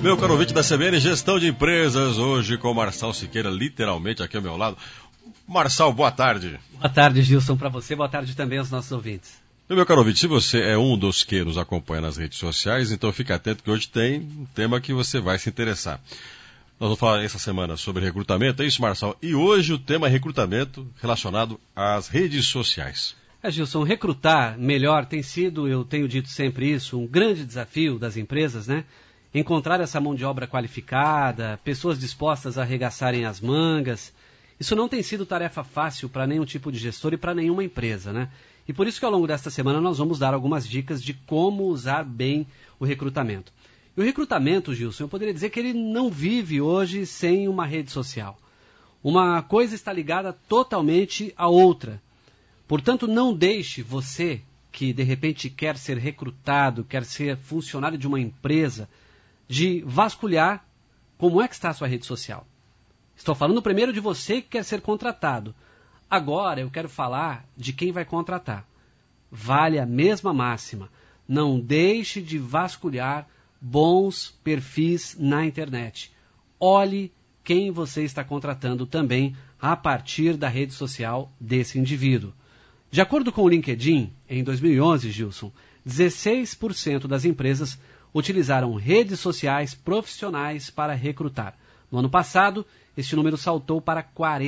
Meu caro ouvinte da CBN, gestão de empresas, hoje com o Marçal Siqueira, literalmente aqui ao meu lado. Marçal, boa tarde. Boa tarde, Gilson, para você, boa tarde também aos nossos ouvintes. Meu caro ouvinte, se você é um dos que nos acompanha nas redes sociais, então fique atento que hoje tem um tema que você vai se interessar. Nós vamos falar essa semana sobre recrutamento, é isso, Marçal? E hoje o tema é recrutamento relacionado às redes sociais. Gilson, recrutar melhor tem sido, eu tenho dito sempre isso, um grande desafio das empresas, né? Encontrar essa mão de obra qualificada, pessoas dispostas a arregaçarem as mangas. Isso não tem sido tarefa fácil para nenhum tipo de gestor e para nenhuma empresa, né? E por isso que ao longo desta semana nós vamos dar algumas dicas de como usar bem o recrutamento. E o recrutamento, Gilson, eu poderia dizer que ele não vive hoje sem uma rede social. Uma coisa está ligada totalmente à outra. Portanto, não deixe você, que de repente quer ser recrutado, quer ser funcionário de uma empresa, de vasculhar como é que está a sua rede social. Estou falando primeiro de você que quer ser contratado. Agora eu quero falar de quem vai contratar. Vale a mesma máxima. Não deixe de vasculhar bons perfis na internet. Olhe quem você está contratando também a partir da rede social desse indivíduo. De acordo com o LinkedIn, em 2011, Gilson, 16% das empresas utilizaram redes sociais profissionais para recrutar. No ano passado, este número saltou para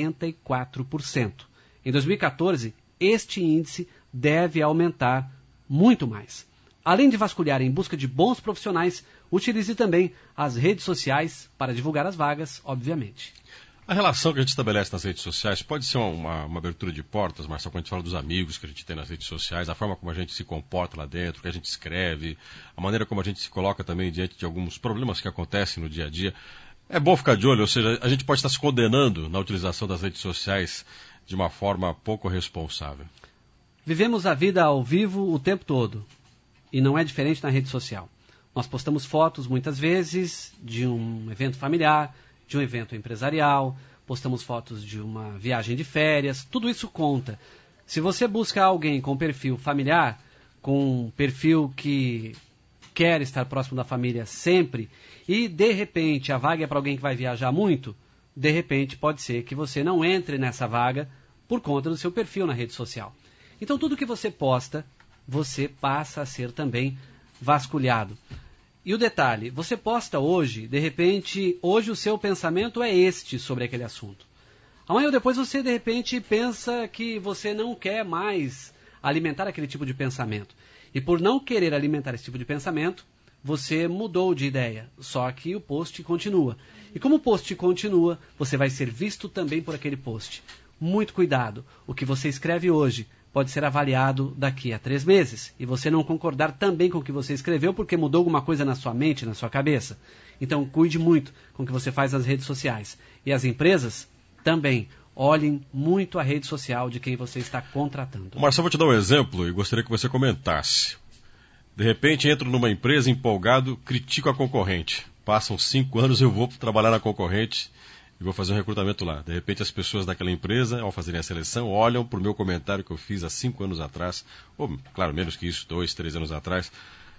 44%. Em 2014, este índice deve aumentar muito mais. Além de vasculhar em busca de bons profissionais, utilize também as redes sociais para divulgar as vagas, obviamente. A relação que a gente estabelece nas redes sociais pode ser uma abertura de portas, Marcelo, quando a gente fala dos amigos que a gente tem nas redes sociais, a forma como a gente se comporta lá dentro, o que a gente escreve, a maneira como a gente se coloca também diante de alguns problemas que acontecem no dia a dia. É bom ficar de olho, ou seja, a gente pode estar se condenando na utilização das redes sociais de uma forma pouco responsável. Vivemos a vida ao vivo o tempo todo, e não é diferente na rede social. Nós postamos fotos, muitas vezes, de um evento familiar, de um evento empresarial, postamos fotos de uma viagem de férias, tudo isso conta. Se você busca alguém com perfil familiar, com um perfil que quer estar próximo da família sempre, e de repente a vaga é para alguém que vai viajar muito, de repente pode ser que você não entre nessa vaga por conta do seu perfil na rede social. Então tudo que você posta, você passa a ser também vasculhado. E o detalhe, você posta hoje, de repente, hoje o seu pensamento é este sobre aquele assunto. Amanhã ou depois você, de repente, pensa que você não quer mais alimentar aquele tipo de pensamento. E por não querer alimentar esse tipo de pensamento, você mudou de ideia, só que o post continua. E como o post continua, você vai ser visto também por aquele post. Muito cuidado, o que você escreve hoje pode ser avaliado daqui a 3 meses. E você não concordar também com o que você escreveu porque mudou alguma coisa na sua mente, na sua cabeça. Então cuide muito com o que você faz nas redes sociais. E as empresas também olhem muito a rede social de quem você está contratando. Marcelo, vou te dar um exemplo e gostaria que você comentasse. De repente entro numa empresa empolgado, critico a concorrente. Passam 5 anos, eu vou trabalhar na concorrente e vou fazer um recrutamento lá. De repente as pessoas daquela empresa, ao fazerem a seleção, olham para o meu comentário que eu fiz há 5 anos atrás, ou claro, menos que isso, 2, 3 anos atrás,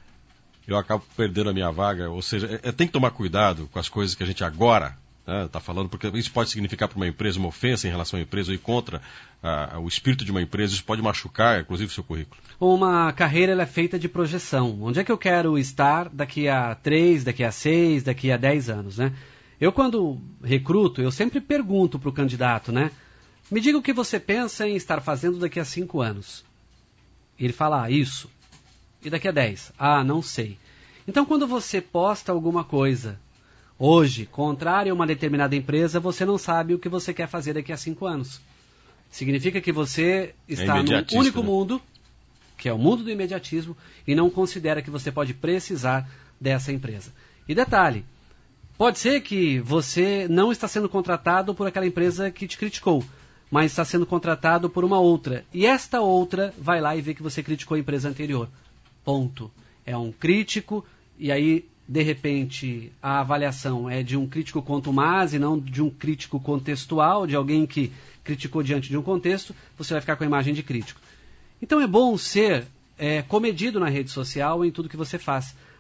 eu acabo perdendo a minha vaga. Ou seja, tem que tomar cuidado com as coisas que a gente agora está falando, porque isso pode significar para uma empresa uma ofensa em relação à empresa ou ir contra o espírito de uma empresa, isso pode machucar, inclusive, o seu currículo. Uma carreira ela é feita de projeção. Onde é que eu quero estar daqui a 3, daqui a 6, daqui a 10 anos, né? Eu, quando recruto, eu sempre pergunto para o candidato, né? Me diga o que você pensa em estar fazendo daqui a 5 anos. Ele fala, isso. E daqui a 10? Não sei. Então, quando você posta alguma coisa, hoje, contrário a uma determinada empresa, você não sabe o que você quer fazer daqui a 5 anos. Significa que você está num único mundo, que é o mundo do imediatismo, e não considera que você pode precisar dessa empresa. E detalhe, pode ser que você não está sendo contratado por aquela empresa que te criticou, mas está sendo contratado por uma outra. E esta outra vai lá e vê que você criticou a empresa anterior. Ponto. É um crítico, e aí, de repente, a avaliação é de um crítico contumaz e não de um crítico contextual, de alguém que criticou diante de um contexto, você vai ficar com a imagem de crítico. Então é bom ser comedido na rede social em tudo que você faz.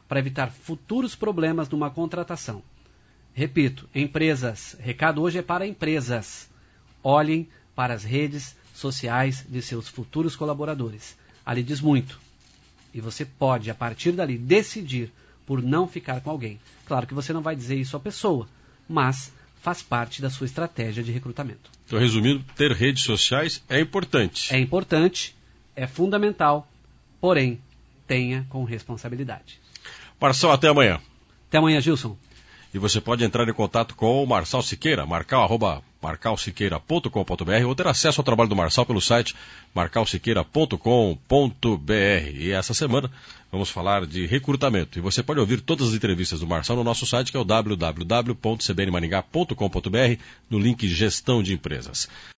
para evitar futuros problemas numa contratação. Repito, empresas, recado hoje é para empresas. Olhem para as redes sociais de seus futuros colaboradores. Ali diz muito. E você pode, a partir dali, decidir por não ficar com alguém. Claro que você não vai dizer isso à pessoa, mas faz parte da sua estratégia de recrutamento. Então, resumindo, ter redes sociais é importante. É importante, é fundamental, porém, tenha com responsabilidade. Marçal, até amanhã. Até amanhã, Gilson. E você pode entrar em contato com o Marçal Siqueira, marcal@marcalsiqueira.com.br, ou ter acesso ao trabalho do Marçal pelo site marcalsiqueira.com.br. E essa semana vamos falar de recrutamento. E você pode ouvir todas as entrevistas do Marçal no nosso site, que é o www.cbnmaringá.com.br, no link Gestão de Empresas.